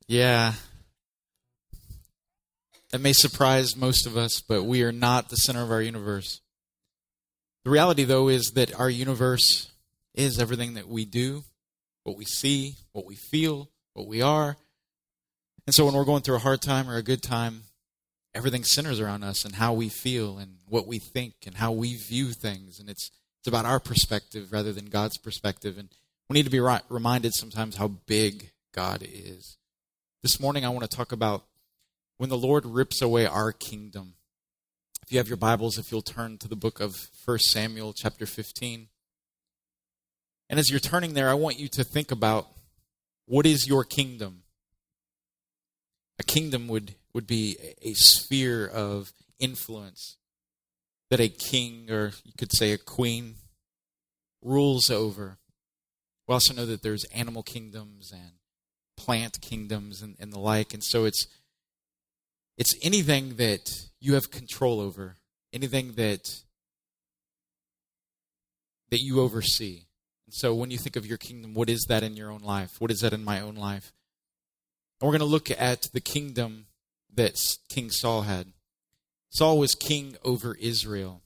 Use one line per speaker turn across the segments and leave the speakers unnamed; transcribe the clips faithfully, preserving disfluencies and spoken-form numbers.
Yeah. That may surprise most of us, but we are not the center of our universe. The reality, though, is that our universe is everything that we do, what we see, what we feel, what we are. And so when we're going through a hard time or a good time, everything centers around us and how we feel and what we think and how we view things. And it's it's about our perspective rather than God's perspective. And we need to be right, reminded sometimes how big God is. This morning I want to talk about when the Lord rips away our kingdom. If you have your Bibles, if you'll turn to the book of First Samuel chapter fifteen. And as you're turning there, I want you to think about, what is your kingdom? A kingdom would, would be a sphere of influence that a king, or you could say a queen, rules over. We also know that there's animal kingdoms and plant kingdoms and, and the like. And so it's it's anything that you have control over, anything that that you oversee. And so when you think of your kingdom, what is that in your own life? What is that in my own life? And we're going to look at the kingdom that King Saul had. Saul was king over Israel.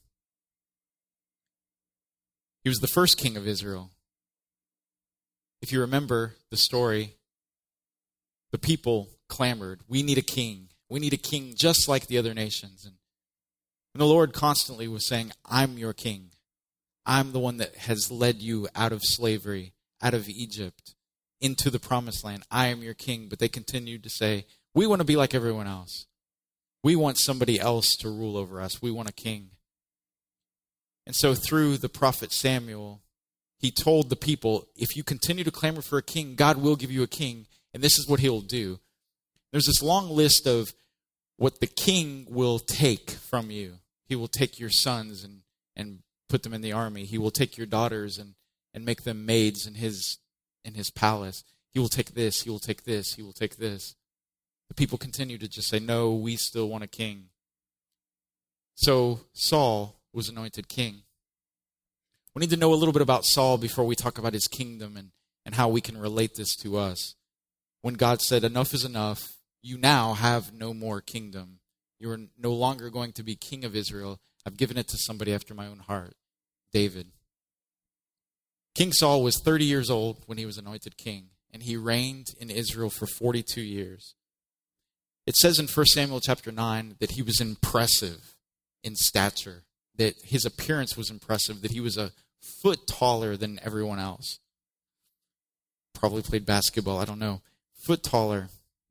He was the first king of Israel. If you remember the story, the people clamored, we need a king. We need a king just like the other nations. And, and the Lord constantly was saying, I'm your king. I'm the one that has led you out of slavery, out of Egypt, into the promised land. I am your king. But they continued to say, we want to be like everyone else. We want somebody else to rule over us. We want a king. And so through the prophet Samuel, he told the people, if you continue to clamor for a king, God will give you a king, and this is what he'll do. There's this long list of what the king will take from you. He will take your sons and, and put them in the army. He will take your daughters and, and make them maids in his in his palace. He will take this, he will take this, he will take this. The people continue to just say, no, we still want a king. So Saul was anointed king. We need to know a little bit about Saul before we talk about his kingdom and, and how we can relate this to us. When God said, enough is enough, you now have no more kingdom. You are no longer going to be king of Israel. I've given it to somebody after my own heart, David. King Saul was thirty years old when he was anointed king, and he reigned in Israel for forty-two years. It says in First Samuel chapter nine that he was impressive in stature, that his appearance was impressive, that he was a foot taller than everyone else. Probably played basketball, I don't know. Foot taller.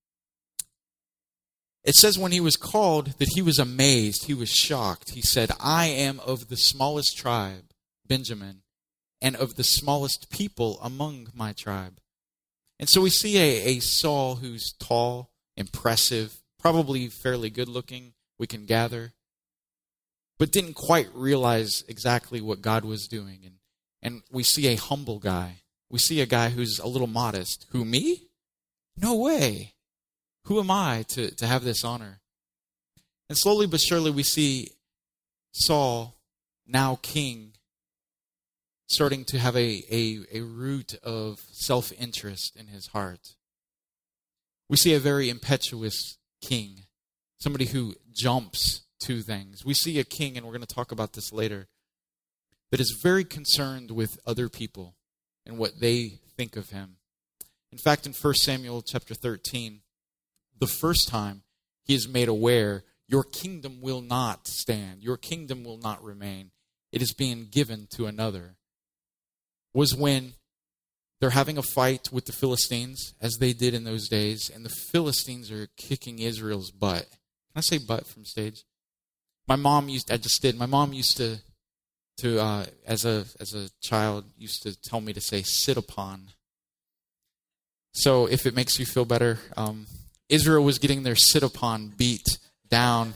It says when he was called that he was amazed, he was shocked. He said, I am of the smallest tribe, Benjamin, and of the smallest people among my tribe. And so we see a, a Saul who's tall, impressive, probably fairly good looking, we can gather, but didn't quite realize exactly what God was doing. And, and we see a humble guy. We see a guy who's a little modest. Who, me? No way. Who am I to, to have this honor? And slowly but surely we see Saul, now king, starting to have a, a, a root of self-interest in his heart. We see a very impetuous king, somebody who jumps to things. We see a king, and we're going to talk about this later, that is very concerned with other people and what they think of him. In fact, in First Samuel chapter thirteen, the first time he is made aware, your kingdom will not stand, your kingdom will not remain, it is being given to another, was when they're having a fight with the Philistines, as they did in those days, and the Philistines are kicking Israel's butt. Can I say butt from stage? My mom used, I just did, my mom used to, to uh, as a as a child, used to tell me to say sit upon. So if it makes you feel better, um, Israel was getting their sit upon beat down.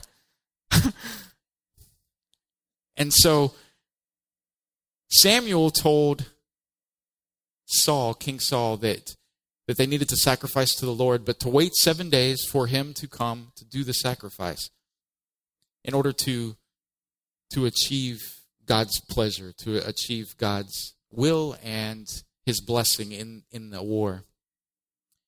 And so Samuel told Saul, King Saul, that, that they needed to sacrifice to the Lord, but to wait seven days for him to come to do the sacrifice in order to, to achieve God's pleasure, to achieve God's will and his blessing in, in the war.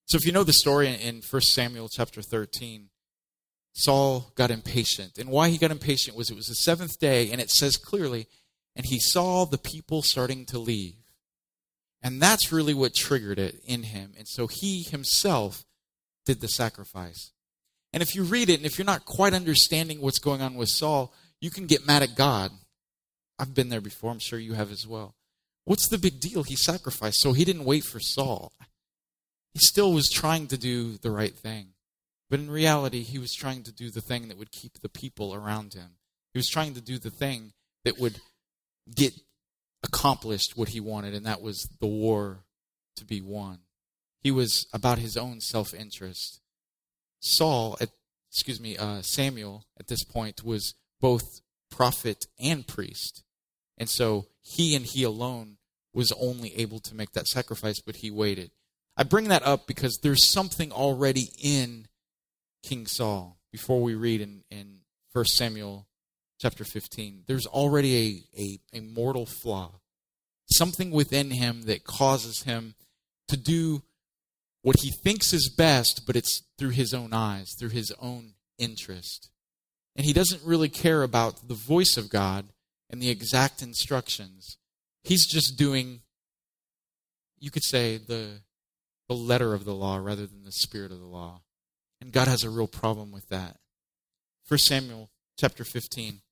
So if you know the story in First Samuel chapter thirteen, Saul got impatient. And why he got impatient was it was the seventh day, and it says clearly, and he saw the people starting to leave. And that's really what triggered it in him. And so he himself did the sacrifice. And if you read it, and if you're not quite understanding what's going on with Saul, you can get mad at God. I've been there before. I'm sure you have as well. What's the big deal? He sacrificed, so he didn't wait for Saul. He still was trying to do the right thing. But in reality, he was trying to do the thing that would keep the people around him. He was trying to do the thing that would get accomplished what he wanted, and that was the war to be won. He was about his own self-interest. Saul, at, excuse me, uh, Samuel, at this point, was both prophet and priest. And so he and he alone was only able to make that sacrifice, but he waited. I bring that up because there's something already in King Saul before we read in, in First Samuel chapter fifteen. There's already a, a, a mortal flaw, something within him that causes him to do what he thinks is best, but it's through his own eyes, through his own interest. And he doesn't really care about the voice of God and the exact instructions. He's just doing, you could say, the, the letter of the law rather than the spirit of the law. And God has a real problem with that. First Samuel chapter fifteen.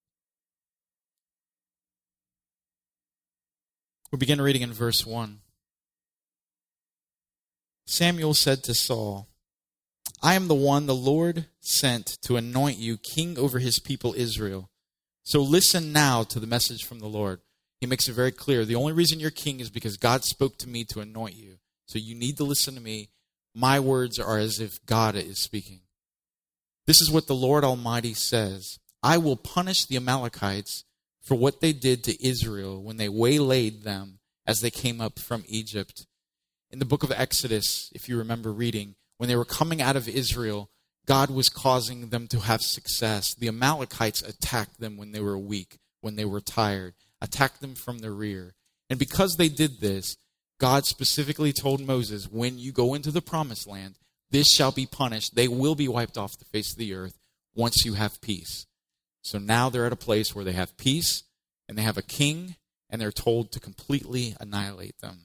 We begin reading in verse one. Samuel said to Saul, I am the one the Lord sent to anoint you king over his people Israel. So listen now to the message from the Lord. He makes it very clear. The only reason you're king is because God spoke to me to anoint you. So you need to listen to me. My words are as if God is speaking. This is what the Lord Almighty says. I will punish the Amalekites for what they did to Israel when they waylaid them as they came up from Egypt. In the book of Exodus, if you remember reading, when they were coming out of Israel, God was causing them to have success. The Amalekites attacked them when they were weak, when they were tired, attacked them from the rear. And because they did this, God specifically told Moses, when you go into the promised land, this shall be punished. They will be wiped off the face of the earth once you have peace. So now they're at a place where they have peace, and they have a king, and they're told to completely annihilate them.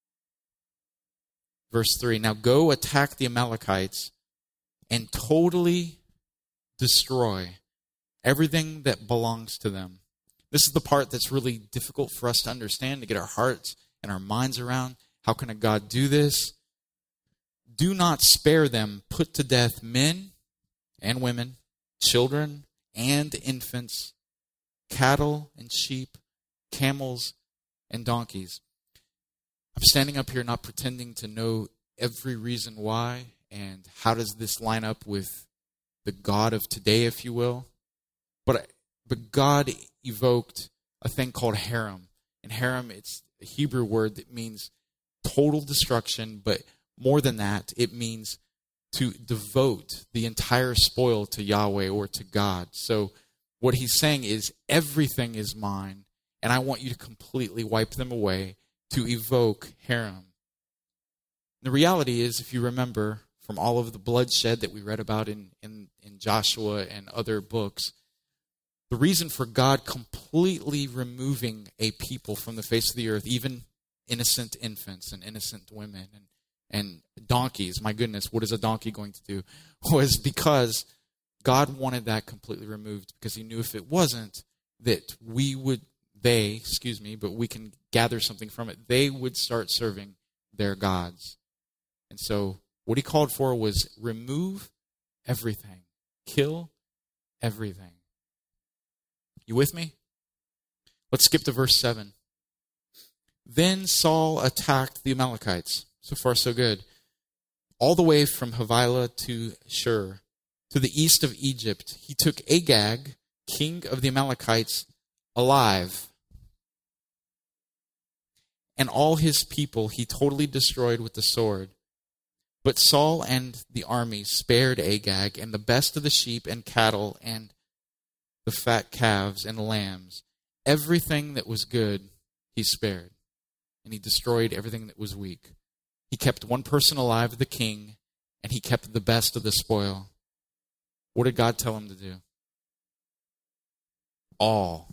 Verse three, now go attack the Amalekites and totally destroy everything that belongs to them. This is the part that's really difficult for us to understand, to get our hearts and our minds around. How can a God do this? Do not spare them. Put to death men and women, children and infants, cattle and sheep, camels and donkeys. I'm standing up here not pretending to know every reason why and how does this line up with the God of today, if you will. But, but God evoked a thing called harem. And harem, it's a Hebrew word that means total destruction, but more than that, it means to devote the entire spoil to Yahweh or to God. So what he's saying is everything is mine, and I want you to completely wipe them away, to evoke harem. The reality is, if you remember from all of the bloodshed that we read about in, in, in Joshua and other books, the reason for God completely removing a people from the face of the earth, even innocent infants and innocent women and, and donkeys, my goodness, what is a donkey going to do? Was because God wanted that completely removed, because he knew if it wasn't, that we would, they, excuse me, but we can gather something from it, they would start serving their gods. And so what he called for was remove everything. Kill everything. You with me? Let's skip to verse seven. Then Saul attacked the Amalekites. So far, so good. All the way from Havilah to Shur, to the east of Egypt. He took Agag, king of the Amalekites, alive. And all his people he totally destroyed with the sword. But Saul and the army spared Agag and the best of the sheep and cattle and the fat calves and lambs. Everything that was good he spared. And he destroyed everything that was weak. He kept one person alive, the king, and he kept the best of the spoil. What did God tell him to do? All.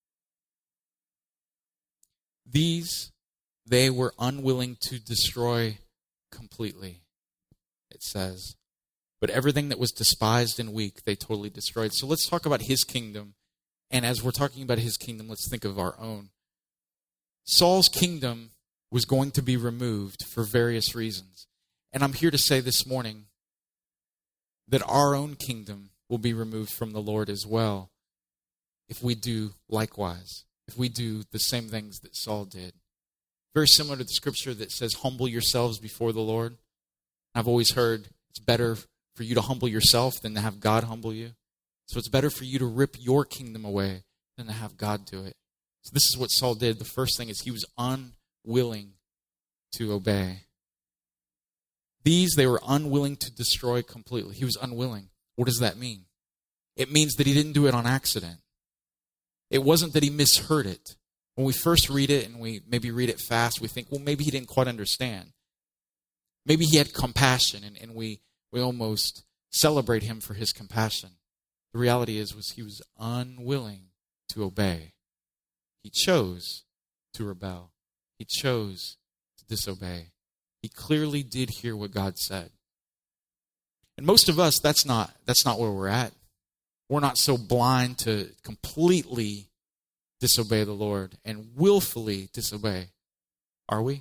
These, they were unwilling to destroy completely, it says. But everything that was despised and weak, they totally destroyed. So let's talk about his kingdom. And as we're talking about his kingdom, let's think of our own. Saul's kingdom was going to be removed for various reasons. And I'm here to say this morning that our own kingdom will be removed from the Lord as well if we do likewise, if we do the same things that Saul did. Very similar to the scripture that says, humble yourselves before the Lord. I've always heard it's better for you to humble yourself than to have God humble you. So it's better for you to rip your kingdom away than to have God do it. So this is what Saul did. The first thing is he was unwilling to obey. These, they were unwilling to destroy completely. He was unwilling. What does that mean? It means that he didn't do it on accident. It wasn't that he misheard it. When we first read it and we maybe read it fast, we think, well, maybe he didn't quite understand. Maybe he had compassion, and, and we, we almost celebrate him for his compassion. The reality is was he was unwilling to obey. He chose to rebel. He chose to disobey. He clearly did hear what God said. And most of us, that's not, that's not where we're at. We're not so blind to completely disobey the Lord and willfully disobey. Are we?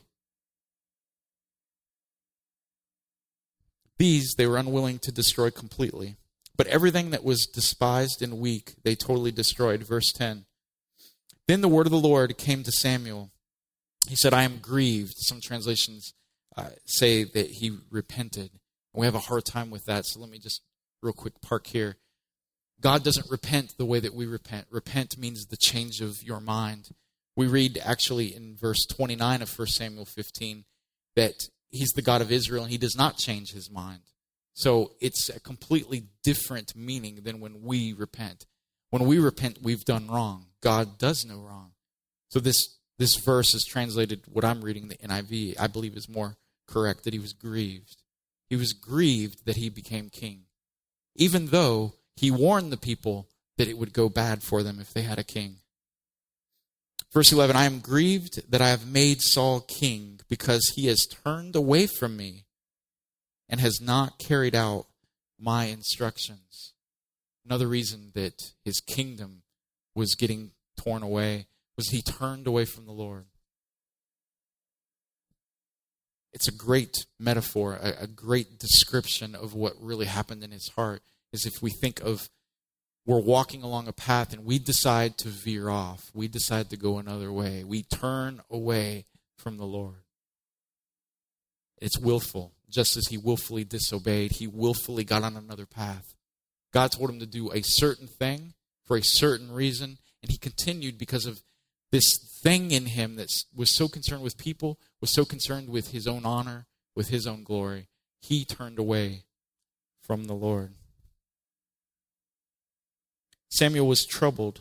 These, they were unwilling to destroy completely. But everything that was despised and weak, they totally destroyed. Verse ten. Then the word of the Lord came to Samuel. He said, I am grieved. Some translations uh, say that he repented. And we have a hard time with that, so let me just real quick park here. God doesn't repent the way that we repent. Repent means the change of your mind. We read actually in verse twenty-nine of First Samuel fifteen that he's the God of Israel and he does not change his mind. So it's a completely different meaning than when we repent. When we repent, we've done wrong. God does no wrong. So this, this verse is translated, what I'm reading, the N I V, I believe is more correct, that he was grieved. He was grieved that he became king, even though he warned the people that it would go bad for them if they had a king. Verse eleven, I am grieved that I have made Saul king because he has turned away from me and has not carried out my instructions. Another reason that his kingdom was getting torn away was he turned away from the Lord. It's a great metaphor, a, a great description of what really happened in his heart. Is if we think of we're walking along a path and we decide to veer off. We decide to go another way. We turn away from the Lord. It's willful. Just as he willfully disobeyed, he willfully got on another path. God told him to do a certain thing for a certain reason, and he continued because of this thing in him that was so concerned with people, was so concerned with his own honor, with his own glory. He turned away from the Lord. Samuel was troubled.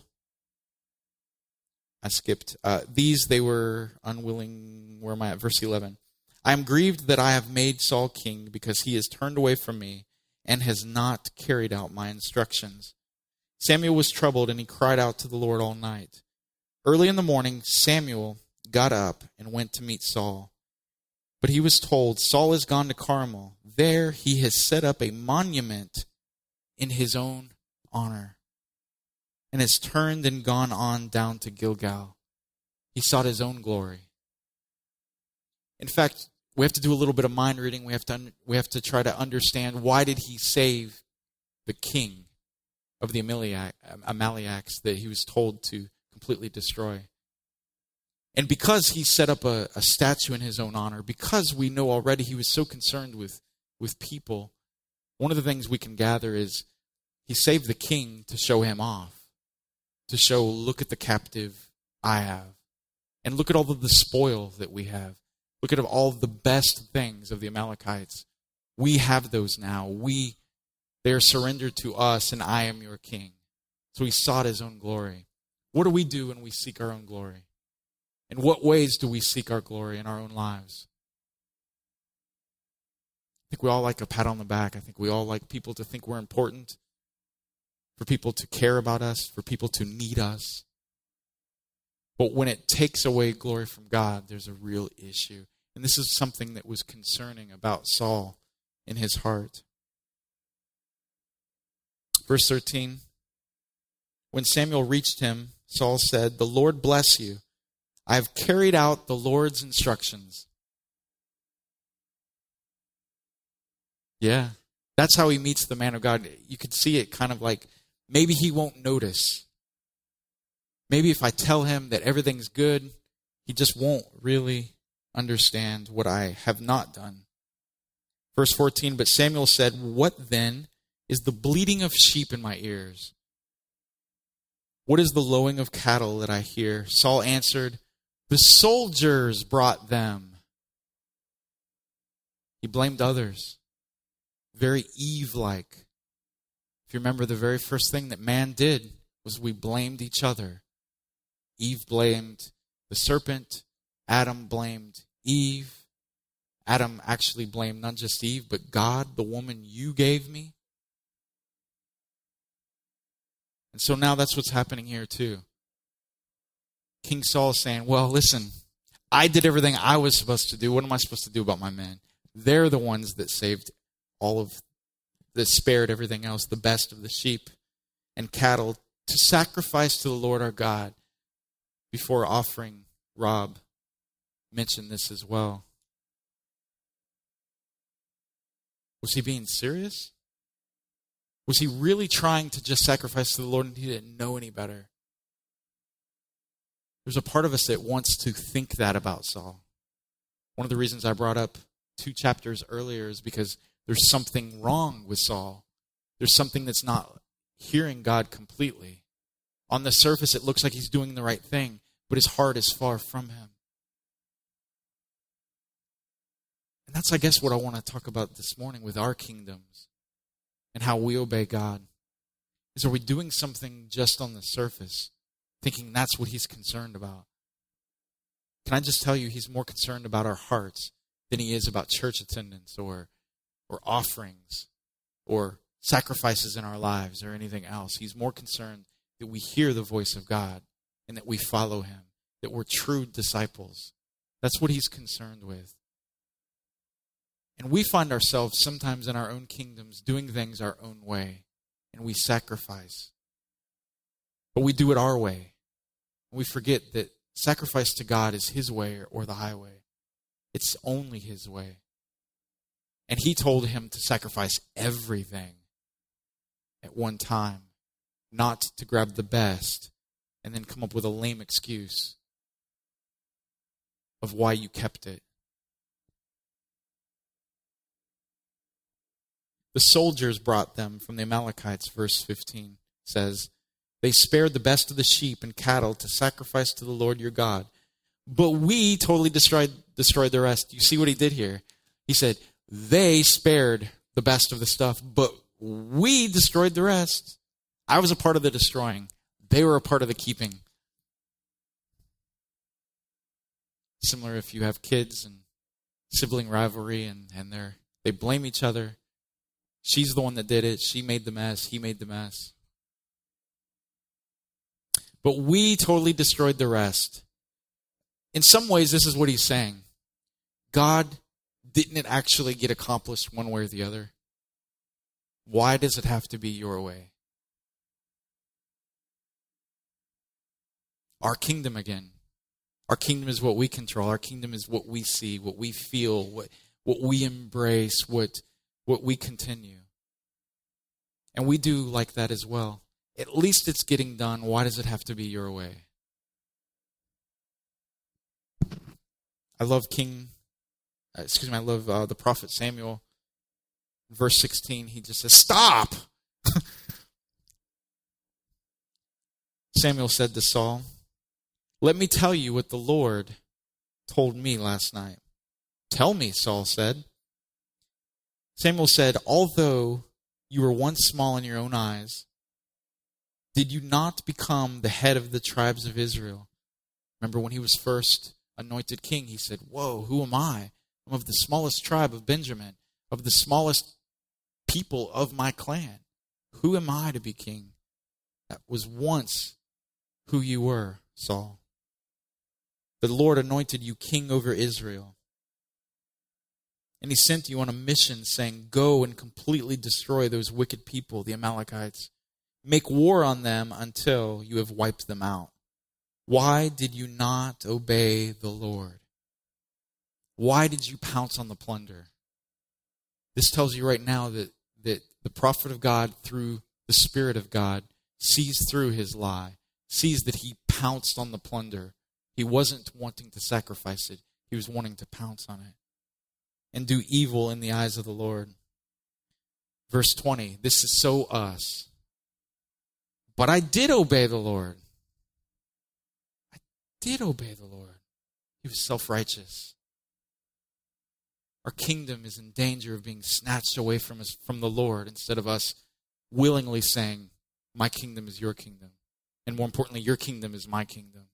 I skipped. Uh, these, they were unwilling. Where am I at? Verse eleven. I am grieved that I have made Saul king because he has turned away from me and has not carried out my instructions. Samuel was troubled and he cried out to the Lord all night. Early in the morning, Samuel got up and went to meet Saul. But he was told, Saul has gone to Carmel. There he has set up a monument in his own honor and has turned and gone on down to Gilgal. He sought his own glory. In fact, we have to do a little bit of mind reading. We have to we have to try to understand, why did he save the king of the Amalekites that he was told to completely destroy? And because he set up a, a statue in his own honor, because we know already he was so concerned with, with people, one of the things we can gather is he saved the king to show him off, to show, look at the captive I have, and look at all of the spoil that we have. Look at all the best things of the Amalekites. We have those now. We, they are surrendered to us, and I am your king. So he sought his own glory. What do we do when we seek our own glory? In what ways do we seek our glory in our own lives? think we all like a pat on the back. I think we all like people to think we're important, for people to care about us, for people to need us. But when it takes away glory from God, there's a real issue. And this is something that was concerning about Saul in his heart. Verse thirteen, when Samuel reached him, Saul said, "The Lord bless you. I have carried out the Lord's instructions." Yeah, that's how he meets the man of God. You could see it kind of like, maybe he won't notice. Maybe if I tell him that everything's good, he just won't really understand what I have not done. Verse fourteen, but Samuel said, "What then is the bleating of sheep in my ears? What is the lowing of cattle that I hear?" Saul answered, "The soldiers brought them." He blamed others. Very Eve-like. If you remember, the very first thing that man did was we blamed each other. Eve blamed the serpent. Adam blamed Eve. Adam actually blamed not just Eve, but God, the woman you gave me. And so now that's what's happening here too. King Saul is saying, well, listen, I did everything I was supposed to do. What am I supposed to do about my men? They're the ones that saved all of, that spared everything else, the best of the sheep and cattle, to sacrifice to the Lord our God. Before offering, Rob mentioned this as well. Was he being serious? Was he really trying to just sacrifice to the Lord and he didn't know any better? There's a part of us that wants to think that about Saul. One of the reasons I brought up two chapters earlier is because there's something wrong with Saul. There's something that's not hearing God completely. On the surface, it looks like he's doing the right thing, but his heart is far from him. And that's, I guess, what I want to talk about this morning with our kingdoms and how we obey God. Is, are we doing something just on the surface, thinking that's what he's concerned about? Can I just tell you, he's more concerned about our hearts than he is about church attendance or or offerings or sacrifices in our lives or anything else. He's more concerned that we hear the voice of God and that we follow him, that we're true disciples. That's what he's concerned with. And we find ourselves sometimes in our own kingdoms doing things our own way, and we sacrifice. But we do it our way. And we forget that sacrifice to God is his way or the highway. It's only his way. And he told him to sacrifice everything at one time, not to grab the best and then come up with a lame excuse of why you kept it. The soldiers brought them from the Amalekites, verse fifteen says, "They spared the best of the sheep and cattle to sacrifice to the Lord your God. But we totally destroyed, destroyed the rest." You see what he did here? He said, they spared the best of the stuff, but we destroyed the rest. I was a part of the destroying. They were a part of the keeping. Similar if you have kids and sibling rivalry and, and they're, they blame each other. She's the one that did it. She made the mess. He made the mess. But we totally destroyed the rest. In some ways, this is what he's saying. God, didn't it actually get accomplished one way or the other? Why does it have to be your way? Our kingdom again. Our kingdom is what we control. Our kingdom is what we see, what we feel, what, what we embrace, what, what we continue. And we do like that as well. At least it's getting done. Why does it have to be your way? I love King, uh, excuse me, I love uh, the prophet Samuel. Verse sixteen, he just says, "Stop!" Samuel said to Saul, "Let me tell you what the Lord told me last night." "Tell me," Saul said. Samuel said, "Although you were once small in your own eyes, did you not become the head of the tribes of Israel?" Remember when he was first anointed king, he said, "Whoa, who am I? I'm of the smallest tribe of Benjamin, of the smallest people of my clan. Who am I to be king? That was once who you were, Saul. The Lord anointed you king over Israel. And he sent you on a mission saying, go and completely destroy those wicked people, the Amalekites. Make war on them until you have wiped them out. Why did you not obey the Lord? Why did you pounce on the plunder? This tells you right now that, that the prophet of God, through the Spirit of God, sees through his lie, sees that he pounced on the plunder. He wasn't wanting to sacrifice it. He was wanting to pounce on it and do evil in the eyes of the Lord. Verse twenty, this is so us. But I did obey the Lord. I did obey the Lord. He was self-righteous. Our kingdom is in danger of being snatched away from us, from the Lord, instead of us willingly saying, my kingdom is your kingdom. And more importantly, your kingdom is my kingdom.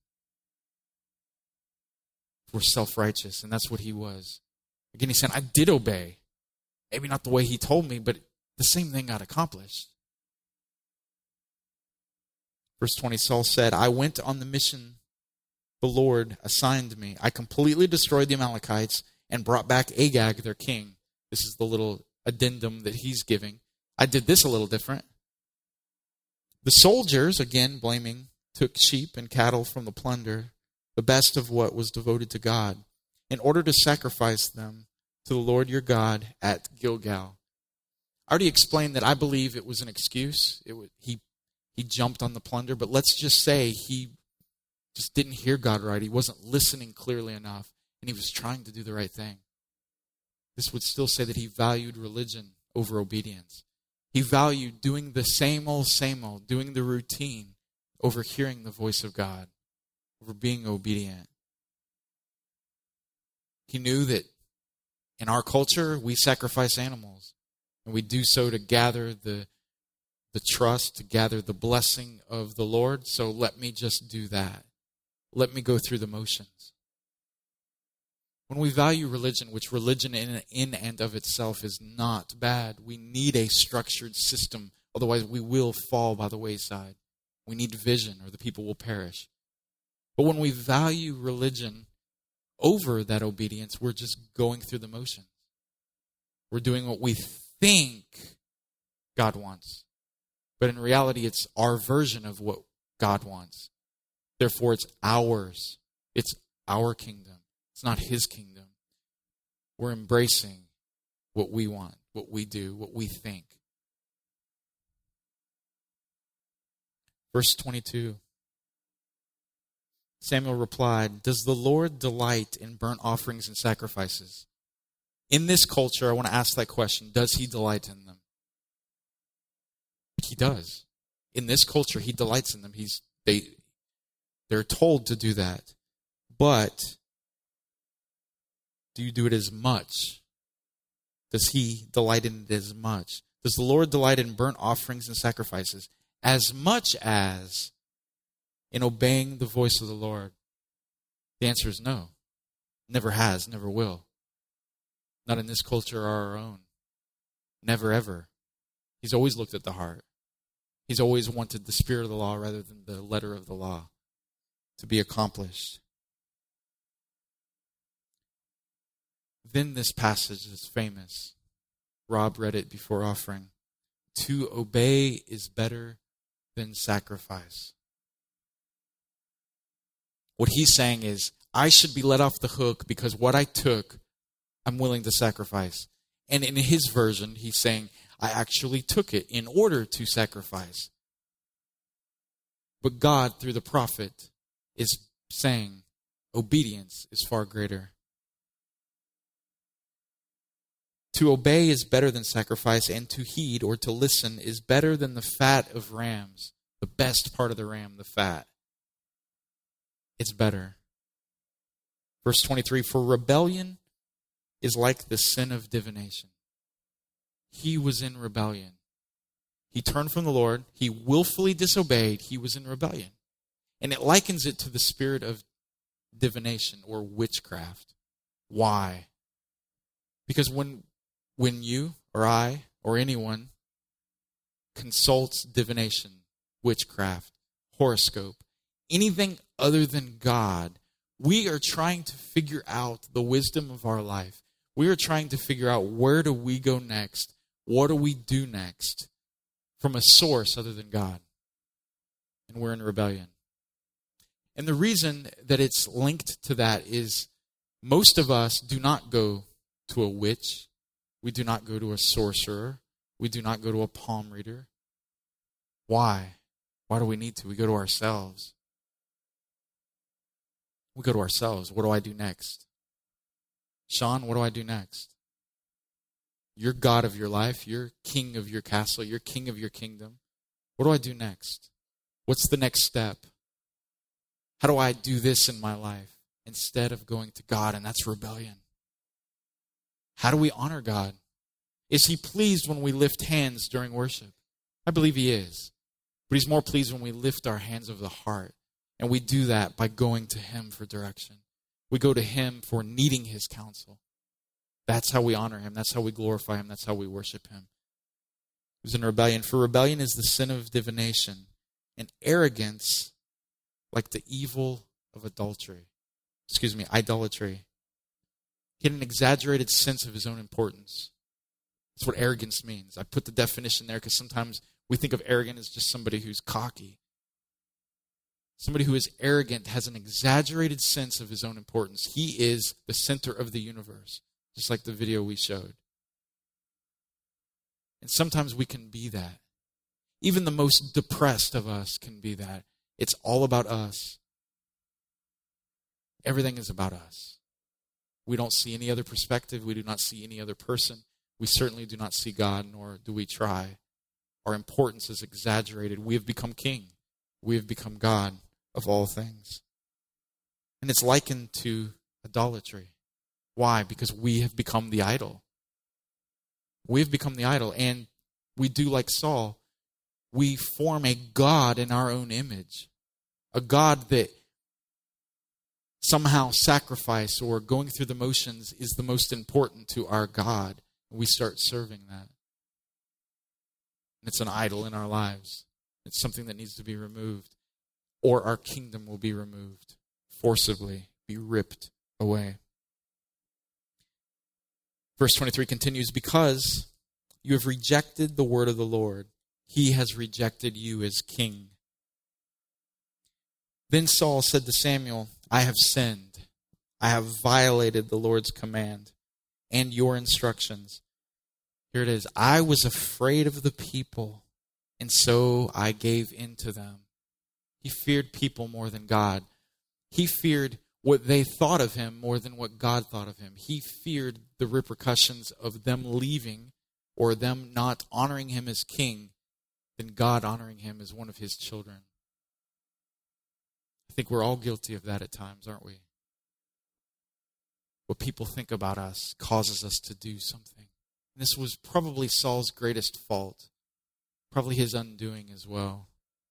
We're self-righteous, and that's what he was. Again, he said, I did obey. Maybe not the way he told me, but the same thing got accomplished. Verse twenty, Saul said, I went on the mission the Lord assigned me. I completely destroyed the Amalekites and brought back Agag, their king. This is the little addendum that he's giving. I did this a little different. The soldiers, again blaming, took sheep and cattle from the plunder, the best of what was devoted to God, in order to sacrifice them to the Lord your God at Gilgal. I already explained that I believe it was an excuse. It was, he, he jumped on the plunder, but let's just say he just didn't hear God right. He wasn't listening clearly enough, and he was trying to do the right thing. This would still say that he valued religion over obedience. He valued doing the same old, same old, doing the routine over hearing the voice of God, over being obedient. He knew that in our culture, we sacrifice animals, and we do so to gather the, the trust, to gather the blessing of the Lord. So let me just do that. Let me go through the motions. When we value religion, which religion in, in and of itself is not bad, we need a structured system. Otherwise, we will fall by the wayside. We need vision, or the people will perish. But when we value religion over that obedience, we're just going through the motions. We're doing what we think God wants. But in reality, it's our version of what God wants. Therefore, it's ours. It's our kingdom. It's not his kingdom. We're embracing what we want, what we do, what we think. Verse twenty-two. Samuel replied, does the Lord delight in burnt offerings and sacrifices? In this culture, I want to ask that question. Does he delight in them? He does. In this culture, he delights in them. He's they they're told to do that. But do you do it as much? Does he delight in it as much? Does the Lord delight in burnt offerings and sacrifices as much as in obeying the voice of the Lord? The answer is no. Never has, never will. Not in this culture or our own. Never, ever. He's always looked at the heart. He's always wanted the spirit of the law rather than the letter of the law to be accomplished. Then this passage is famous. Rob read it before offering. To obey is better than sacrifice. What he's saying is, I should be let off the hook because what I took, I'm willing to sacrifice. And in his version, he's saying, I actually took it in order to sacrifice. But God, through the prophet, is saying, obedience is far greater. To obey is better than sacrifice, and to heed or to listen is better than the fat of rams. The best part of the ram, the fat. It's better. Verse twenty-three, for rebellion is like the sin of divination. He was in rebellion. He turned from the Lord. He willfully disobeyed. He was in rebellion. And it likens it to the spirit of divination or witchcraft. Why? Because when when you or I or anyone consults divination, witchcraft, horoscope, anything other than God, we are trying to figure out the wisdom of our life. We are trying to figure out, where do we go next? What do we do next? From a source other than God. And we're in rebellion. And the reason that it's linked to that is most of us do not go to a witch. We do not go to a sorcerer. We do not go to a palm reader. Why? Why do we need to? We go to ourselves. We go to ourselves. What do I do next? Sean, what do I do next? You're God of your life. You're king of your castle. You're king of your kingdom. What do I do next? What's the next step? How do I do this in my life instead of going to God? And that's rebellion. How do we honor God? Is he pleased when we lift hands during worship? I believe he is. But he's more pleased when we lift our hands of the heart. And we do that by going to him for direction. We go to him for needing his counsel. That's how we honor him. That's how we glorify him. That's how we worship him. He was in rebellion. For rebellion is the sin of divination, and arrogance like the evil of adultery. Excuse me, idolatry. He had an exaggerated sense of his own importance. That's what arrogance means. I put the definition there because sometimes we think of arrogant as just somebody who's cocky. Somebody who is arrogant has an exaggerated sense of his own importance. He is the center of the universe, just like the video we showed. And sometimes we can be that. Even the most depressed of us can be that. It's all about us. Everything is about us. We don't see any other perspective. We do not see any other person. We certainly do not see God, nor do we try. Our importance is exaggerated. We have become king. We have become God of all things. And it's likened to idolatry. Why? Because we have become the idol. We have become the idol. And we do like Saul. We form a God in our own image. A God that somehow sacrifice or going through the motions is the most important to our God. We start serving that. And it's an idol in our lives. It's something that needs to be removed. Or our kingdom will be removed, forcibly, be ripped away. Verse twenty-three continues, because you have rejected the word of the Lord, he has rejected you as king. Then Saul said to Samuel, I have sinned. I have violated the Lord's command and your instructions. Here it is. I was afraid of the people, and so I gave in to them. He feared people more than God. He feared what they thought of him more than what God thought of him. He feared the repercussions of them leaving or them not honoring him as king than God honoring him as one of his children. I think we're all guilty of that at times, aren't we? What people think about us causes us to do something. And this was probably Saul's greatest fault, probably his undoing as well.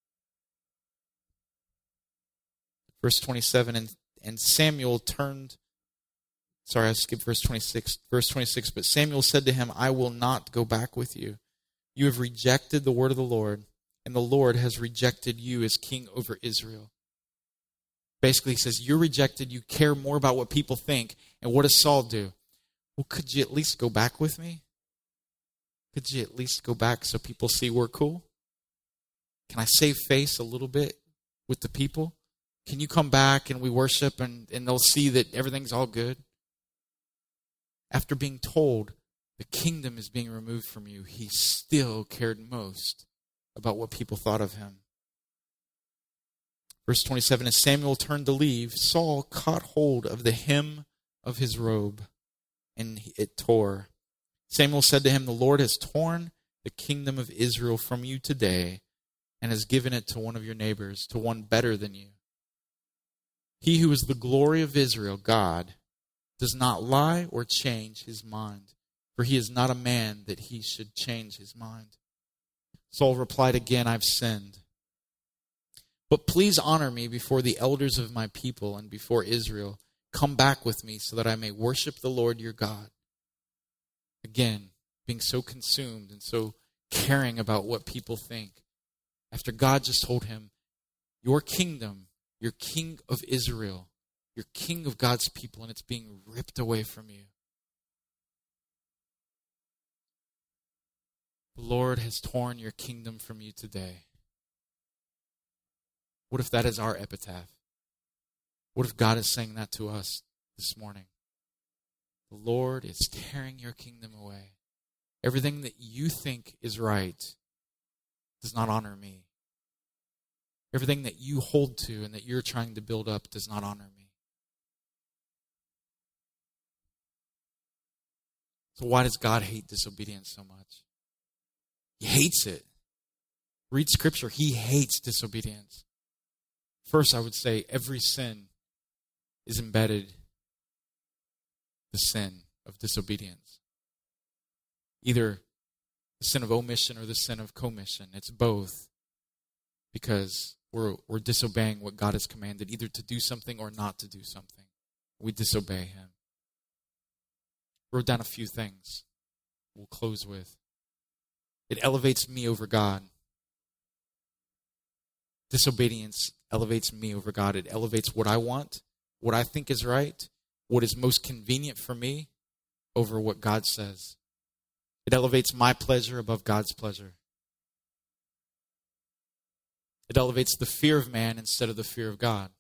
Verse twenty-seven, and, and Samuel turned, sorry, I skipped verse twenty-six. Verse twenty-six, but Samuel said to him, I will not go back with you. You have rejected the word of the Lord, and the Lord has rejected you as king over Israel. Basically, he says, you're rejected, you care more about what people think, and what does Saul do? Well, could you at least go back with me? Could you at least go back so people see we're cool? Can I save face a little bit with the people? Can you come back and we worship and, and they'll see that everything's all good? After being told the kingdom is being removed from you, he still cared most about what people thought of him. Verse twenty-seven, as Samuel turned to leave, Saul caught hold of the hem of his robe, and it tore. Samuel said to him, the Lord has torn the kingdom of Israel from you today and has given it to one of your neighbors, to one better than you. He who is the glory of Israel, God, does not lie or change his mind, for he is not a man that he should change his mind. Saul replied again, I've sinned. But please honor me before the elders of my people and before Israel. Come back with me so that I may worship the Lord your God. Again, being so consumed and so caring about what people think, after God just told him, your kingdom, your king of Israel, your king of God's people, and it's being ripped away from you. The Lord has torn your kingdom from you today. What if that is our epitaph? What if God is saying that to us this morning? The Lord is tearing your kingdom away. Everything that you think is right does not honor me. Everything that you hold to and that you're trying to build up does not honor me. So why does God hate disobedience so much? He hates it. Read Scripture. He hates disobedience. First, I would say every sin is embedded the sin of disobedience. Either the sin of omission or the sin of commission. It's both, because we're we're disobeying what God has commanded, either to do something or not to do something. We disobey him. Wrote down a few things we'll close with. It elevates me over God. Disobedience elevates me over God. It elevates what I want, what I think is right, what is most convenient for me over what God says. It elevates my pleasure above God's pleasure. It elevates the fear of man instead of the fear of God.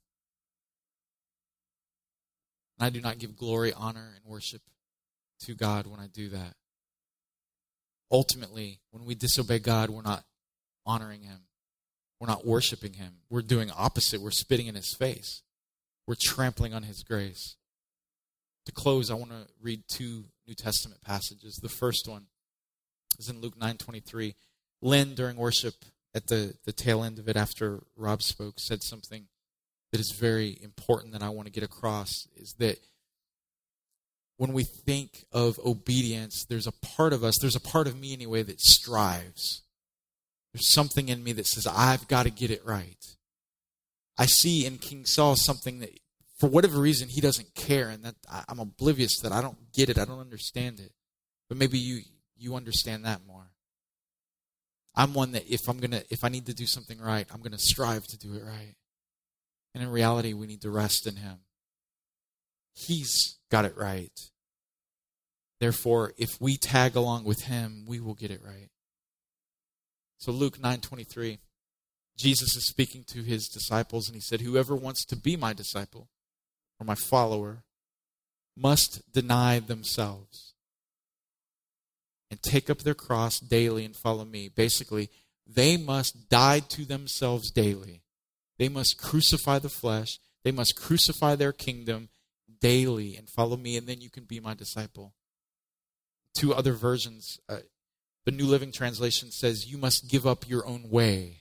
And I do not give glory, honor, and worship to God when I do that. Ultimately, when we disobey God, we're not honoring him. We're not worshiping him. We're doing opposite. We're spitting in his face. We're trampling on his grace. To close, I want to read two New Testament passages. The first one is in Luke nine twenty-three. Lynn, during worship, at the, the tail end of it, after Rob spoke, said something that is very important that I want to get across, is that when we think of obedience, there's a part of us, there's a part of me anyway, that strives. There's something in me that says, I've got to get it right. I see in King Saul something that, for whatever reason, he doesn't care, and that I'm oblivious that I don't get it, I don't understand it. But maybe you you understand that more. I'm one that if I'm gonna if I need to do something right, I'm gonna strive to do it right. And in reality, we need to rest in him. He's got it right. Therefore, if we tag along with him, we will get it right. So Luke nine twenty-three, Jesus is speaking to his disciples, and he said, whoever wants to be my disciple or my follower must deny themselves and take up their cross daily and follow me. Basically, they must die to themselves daily. They must crucify the flesh. They must crucify their kingdom daily and follow me, and then you can be my disciple. Two other versions. Uh, the New Living Translation says, you must give up your own way.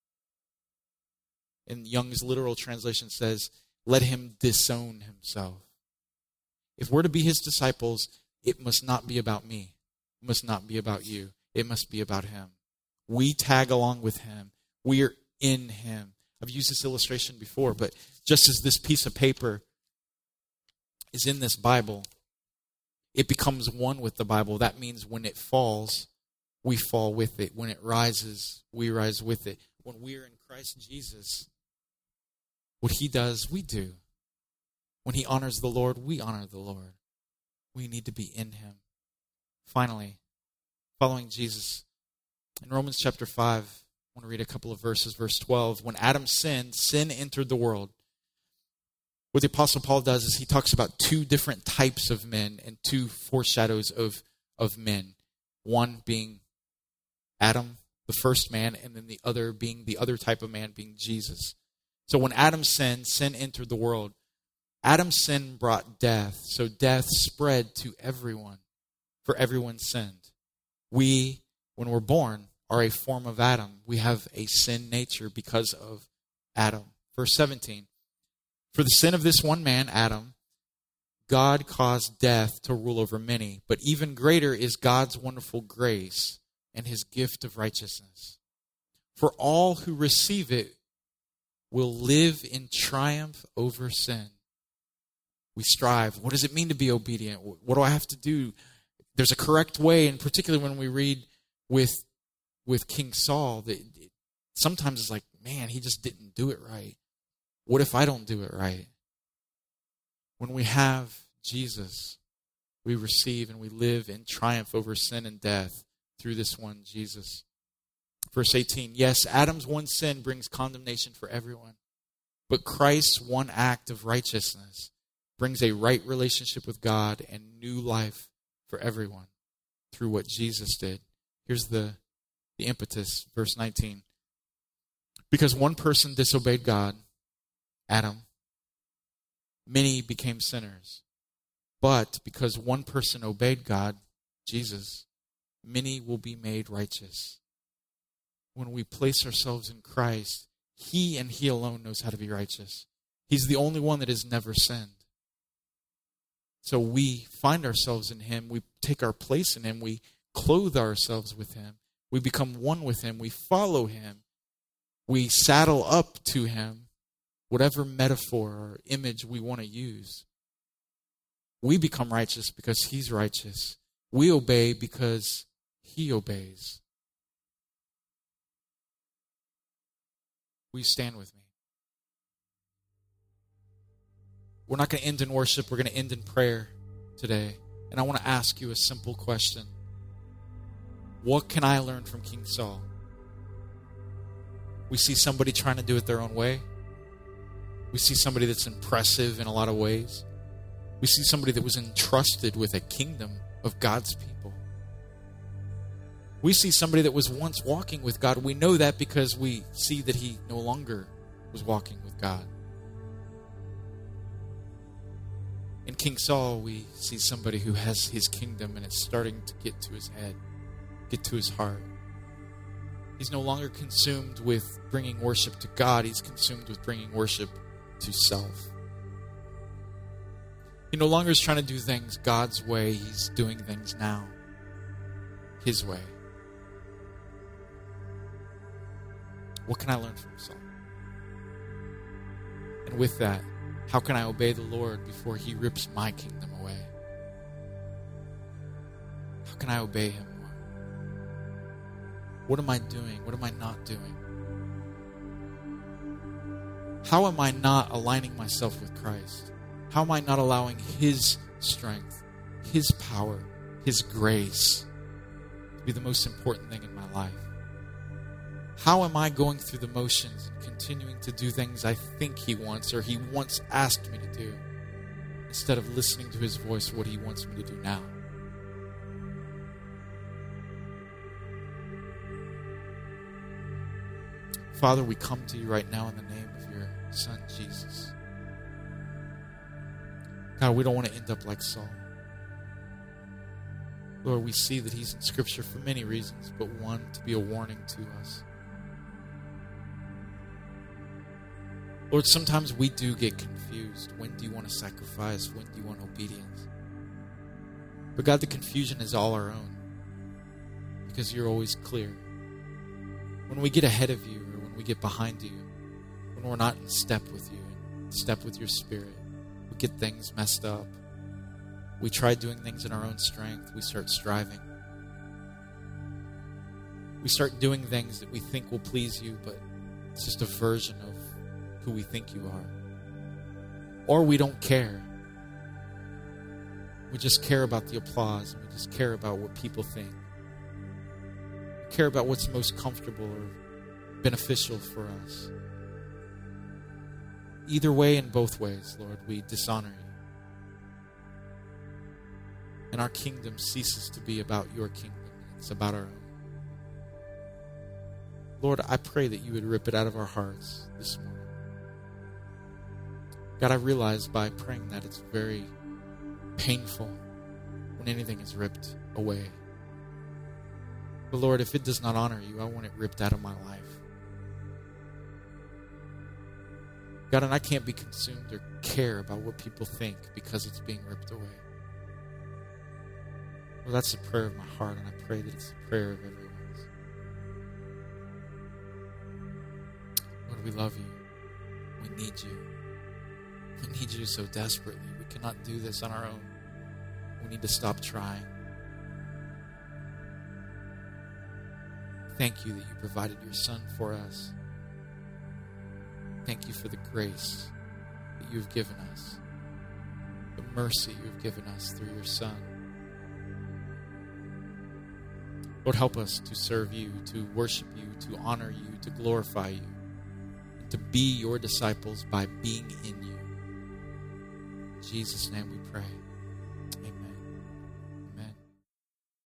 And Young's literal translation says, let him disown himself. If we're to be his disciples, it must not be about me. It must not be about you. It must be about him. We tag along with him. We are in him. I've used this illustration before, but just as this piece of paper is in this Bible, it becomes one with the Bible. That means when it falls, we fall with it. When it rises, we rise with it. When we are in Christ Jesus, what he does, we do. When he honors the Lord, we honor the Lord. We need to be in him. Finally, following Jesus, in Romans chapter five, I want to read a couple of verses. Verse twelve, when Adam sinned, sin entered the world. What the Apostle Paul does is he talks about two different types of men and two foreshadows of, of men. One being Adam, the first man, and then the other being the other type of man, being Jesus. So when Adam sinned, sin entered the world. Adam's sin brought death, so death spread to everyone, for everyone sinned. We, when we're born, are a form of Adam. We have a sin nature because of Adam. Verse seventeen, for the sin of this one man, Adam, God caused death to rule over many, but even greater is God's wonderful grace and his gift of righteousness. For all who receive it will live in triumph over sin. We strive. What does it mean to be obedient? What do I have to do? there's a correct way, and particularly when we read with with King Saul, that sometimes it's like, man, he just didn't do it right. What if I don't do it right? When we have Jesus, we receive and we live in triumph over sin and death through this one, Jesus. Verse eighteen, yes, Adam's one sin brings condemnation for everyone, but Christ's one act of righteousness brings a right relationship with God and new life for everyone through what Jesus did. Here's the, the impetus, verse nineteen. Because one person disobeyed God, Adam, many became sinners. But because one person obeyed God, Jesus, many will be made righteous. When we place ourselves in Christ, He and He alone knows how to be righteous. He's the only one that has never sinned. So we find ourselves in Him. We take our place in Him. We clothe ourselves with Him. We become one with Him. We follow Him. We saddle up to Him, whatever metaphor or image we want to use. We become righteous because He's righteous. We obey because He obeys. Will you stand with me? We're not going to end in worship. We're going to end in prayer today. And I want to ask you a simple question. What can I learn from King Saul? We see somebody trying to do it their own way. We see somebody that's impressive in a lot of ways. We see somebody that was entrusted with a kingdom of God's people. We see somebody that was once walking with God. We know that because we see that he no longer was walking with God. In King Saul, we see somebody who has his kingdom and it's starting to get to his head, get to his heart. He's no longer consumed with bringing worship to God. He's consumed with bringing worship to self. He no longer is trying to do things God's way. He's doing things now His way. What can I learn from Saul? And with that, how can I obey the Lord before He rips my kingdom away? How can I obey Him more? What am I doing? What am I not doing? How am I not aligning myself with Christ? How am I not allowing His strength, His power, His grace to be the most important thing in my life? How am I going through the motions and continuing to do things I think He wants or He once asked me to do instead of listening to His voice, what He wants me to do now? Father, we come to You right now in the name of Your Son, Jesus. God, we don't want to end up like Saul. Lord, we see that he's in Scripture for many reasons, but one, to be a warning to us. Lord, sometimes we do get confused. When do You want to sacrifice? When do You want obedience? But God, the confusion is all our own because You're always clear. When we get ahead of You or when we get behind You, when we're not in step with You, in step with Your Spirit, we get things messed up. We try doing things in our own strength. We start striving. We start doing things that we think will please You, but it's just a version of who we think You are. Or we don't care. We just care about the applause, and we just care about what people think. We care about what's most comfortable or beneficial for us. Either way, in both ways, Lord, we dishonor You. And our kingdom ceases to be about Your kingdom. It's about our own. Lord, I pray that You would rip it out of our hearts this morning. God, I realize by praying that it's very painful when anything is ripped away. But Lord, if it does not honor You, I want it ripped out of my life. God, and I can't be consumed or care about what people think because it's being ripped away. Well, that's the prayer of my heart, and I pray that it's the prayer of everyone's. Lord, we love You. We need You. We need You so desperately. We cannot do this on our own. We need to stop trying. Thank you that you provided your Son for us. Thank you for the grace that you've given us, the mercy you've given us through your Son. Lord, help us to serve you, to worship you, to honor you, to glorify you, and to be your disciples by being in you. In Jesus' name we pray. Amen.